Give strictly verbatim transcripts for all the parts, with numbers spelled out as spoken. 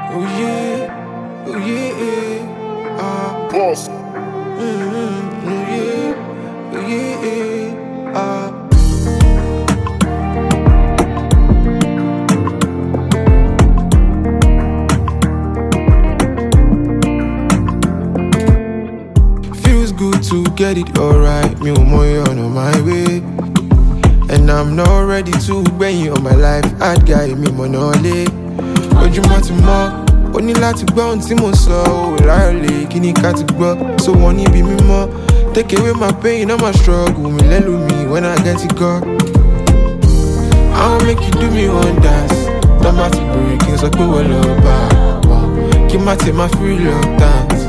Oh yeah, oh yeah, ah. Boss. Mm-hmm. Oh yeah, oh yeah, ah. Feels good to get it alright. Me on my way. And I'm not ready to bring you on my life. I'd guide me monole. Ojúmọ́ ti mọ́, ó ní láti gbọ́ ohun tí mo sọ. Ó láyọ̀lé, kí ni ká ti gbọ́? So wọ́n níbi mímọ́. Take away my pain, all my struggle. Mi lẹ́lu mi when I get it God. I'll make you do me wonders. Tọ́ bá ti bèrè kí n sọ pé wọ́n lọ bá wà. Kí n má tẹ̀ máa free love dance.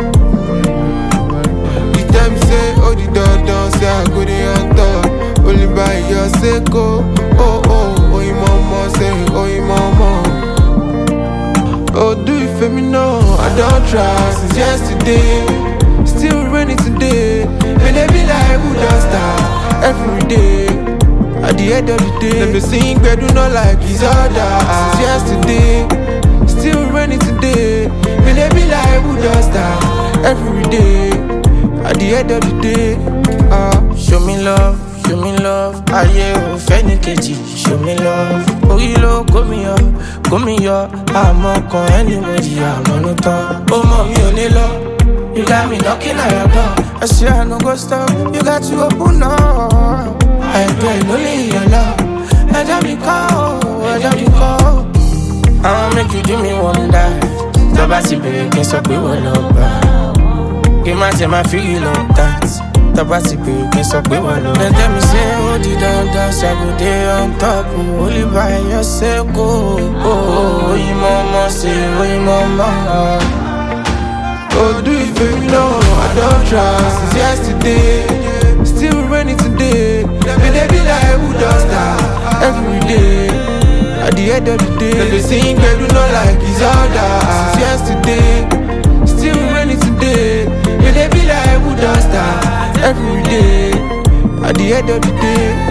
The time say, oh the dandan, say I go dey on top. Only by your sake, oh, oh, oh, oh, mama, say, oh, mama. Oh, do you feel me now? I don't try since yesterday. Still raining today. And they be like, who does that? Every day. At the end of the day, let me sing, but do not like his other. Since yesterday. Still raining today. And they be like, who does that? Every day. At the end of the day, ah. Uh, show me love. Show me love, ayé ò fẹ́ ní kejì. Show me love, orí ló kó mi yọ, kó mi yọ. Àmọ́ kan anybody, àmọ́ ló tán. Ó mọ̀ mi ò ní lọ, you got me knocking at your door. I swear I no go stop, you got to open up. Àìpẹ́ ló lè yọ lọ, ẹjọ́ mi kọ́, ẹjọ́ mi kọ́. I wan make you do me wonder. Tó bá ti bèrè kí n sọ pé wọ́n lọ gbà. Kí n má tẹ̀ máa feel like that. Tabati pé kí n sọ pé wà lọ. Dem tell me say ó di dandan ṣe go dey on top. Only by your sake o. Oyin mọ́mọ́ ṣe oyin mọ́mọ́. Oh, do you feel me now? I don't try since yesterday. Still raining today. And they be like, who does that? Every day. At the end of the day, let me sing, but do not like his other. Since yesterday. Still raining today. And they be like, who does that? Every day, at the end of the day.